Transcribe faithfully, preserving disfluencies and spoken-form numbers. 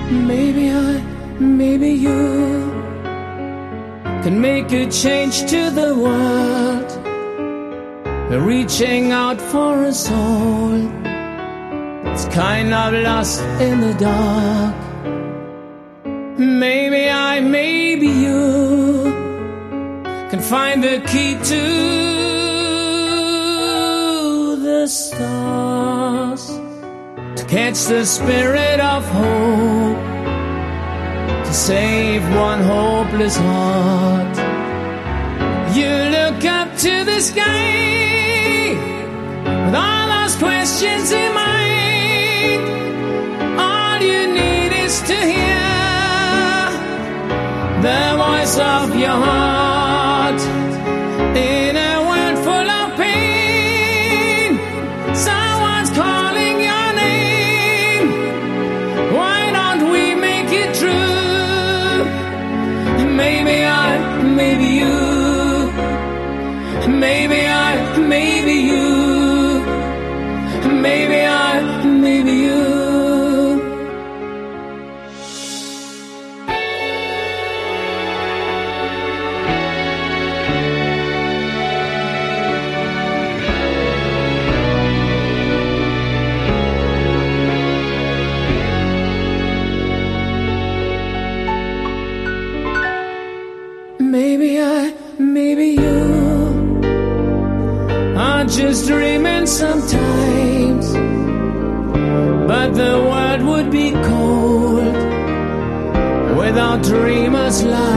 Maybe I, maybe you can make a change to the world. We're reaching out for a soul. It's kind of lost in the dark. Maybe I, maybe you can find the key to the stars, to catch the spirit of hope, to save one hopeless heart. You look up to the sky with all those questions in mind. All you need is to hear the voice of your heart. In a world full of pain, someone's calling your name. Why don't we make it true? Maybe I, maybe you. Maybe I, maybe you. Maybe I, maybe you. Maybe I, maybe you are just dreaming sometimes, but the world would be cold without dreamers' lives.